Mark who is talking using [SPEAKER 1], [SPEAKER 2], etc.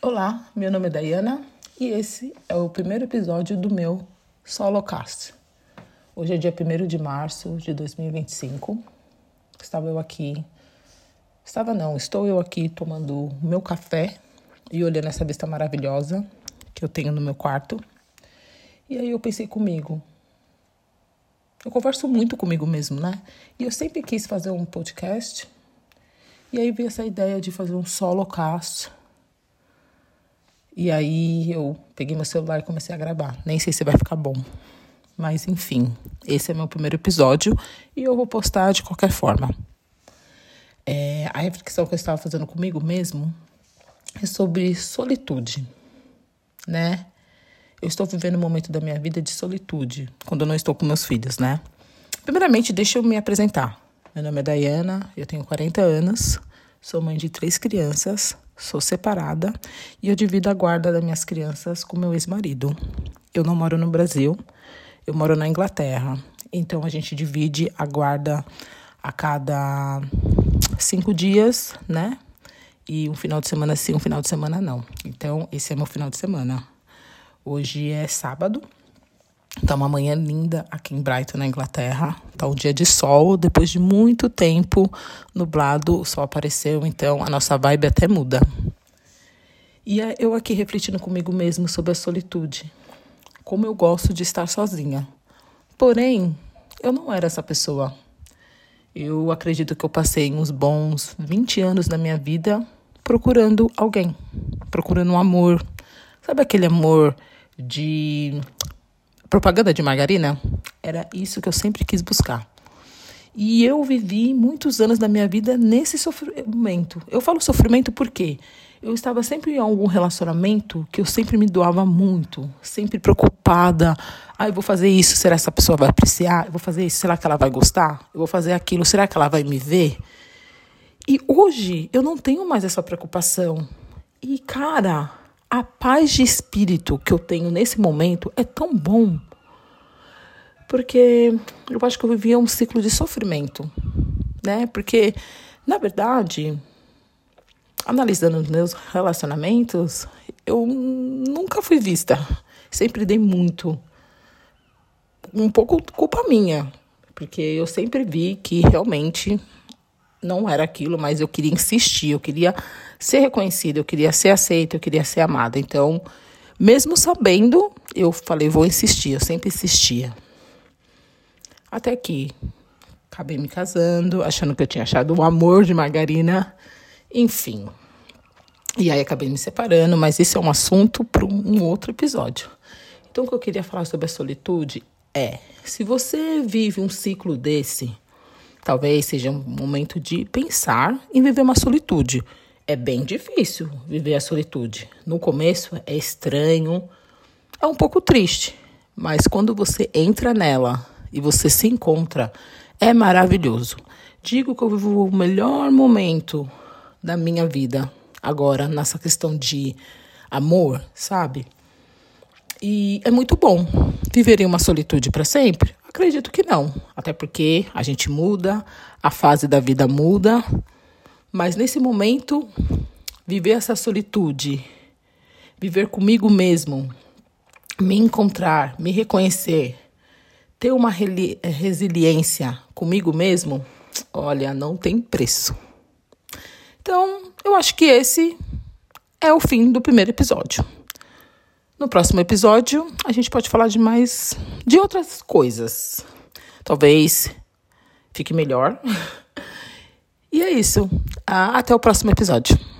[SPEAKER 1] Olá, meu nome é Dayana e esse é o primeiro episódio do meu Solocast. Hoje é dia 1º de março de 2025. Estou eu aqui tomando meu café e olhando essa vista maravilhosa que eu tenho no meu quarto. E aí eu pensei comigo, eu converso muito comigo mesmo, né? E eu sempre quis fazer um podcast. E aí veio essa ideia de fazer um solocast. E aí eu peguei meu celular e comecei a gravar. Nem sei se vai ficar bom. Mas enfim, esse é meu primeiro episódio e eu vou postar de qualquer forma. A reflexão que eu estava fazendo comigo mesmo é sobre solitude, né? Eu estou vivendo um momento da minha vida de solitude, quando eu não estou com meus filhos, né? Primeiramente, deixa eu me apresentar. Meu nome é Dayana, eu tenho 40 anos, sou mãe de 3 crianças, sou separada e eu divido a guarda das minhas crianças com meu ex-marido. Eu não moro no Brasil, eu moro na Inglaterra. Então, a gente divide a guarda a cada 5 dias, né? E um final de semana sim, um final de semana não. Então, esse é meu final de semana. Hoje é sábado. Tá uma manhã linda aqui em Brighton, na Inglaterra. Tá um dia de sol, depois de muito tempo nublado, o sol apareceu, então a nossa vibe até muda. E eu aqui refletindo comigo mesmo sobre a solitude. Como eu gosto de estar sozinha. Porém, eu não era essa pessoa. Eu acredito que eu passei uns bons 20 anos da minha vida procurando alguém. Procurando um amor. Sabe aquele amor de propaganda de margarina? Era isso que eu sempre quis buscar. E eu vivi muitos anos da minha vida nesse sofrimento. Eu falo sofrimento porque eu estava sempre em algum relacionamento que eu sempre me doava muito, sempre preocupada. Eu vou fazer isso, será que essa pessoa vai apreciar? Eu vou fazer isso, será que ela vai gostar? Eu vou fazer aquilo, será que ela vai me ver? E hoje eu não tenho mais essa preocupação. E, cara, a paz de espírito que eu tenho nesse momento é tão bom. Porque eu acho que eu vivia um ciclo de sofrimento, né? Porque, na verdade, analisando os meus relacionamentos, eu nunca fui vista. Sempre dei muito. Um pouco culpa minha. Porque eu sempre vi que realmente não era aquilo, mas eu queria insistir, eu queria ser reconhecida, eu queria ser aceita, eu queria ser amada. Então, mesmo sabendo, eu falei, vou insistir, eu sempre insistia. Até que acabei me casando, achando que eu tinha achado um amor de margarina, enfim. E aí acabei me separando, mas esse é um assunto para um outro episódio. Então, o que eu queria falar sobre a solitude é, se você vive um ciclo desse, talvez seja um momento de pensar em viver uma solitude. É bem difícil viver a solitude. No começo é estranho, é um pouco triste. Mas quando você entra nela e você se encontra, é maravilhoso. Digo que eu vivo o melhor momento da minha vida agora, nessa questão de amor, sabe? E é muito bom. Viveria uma solitude para sempre? Acredito que não. Até porque a gente muda, a fase da vida muda. Mas nesse momento, viver essa solitude, viver comigo mesmo, me encontrar, me reconhecer, ter uma resiliência comigo mesmo, olha, não tem preço. Então, eu acho que esse é o fim do primeiro episódio. No próximo episódio, a gente pode falar de outras coisas. Talvez fique melhor. E é isso. Até o próximo episódio.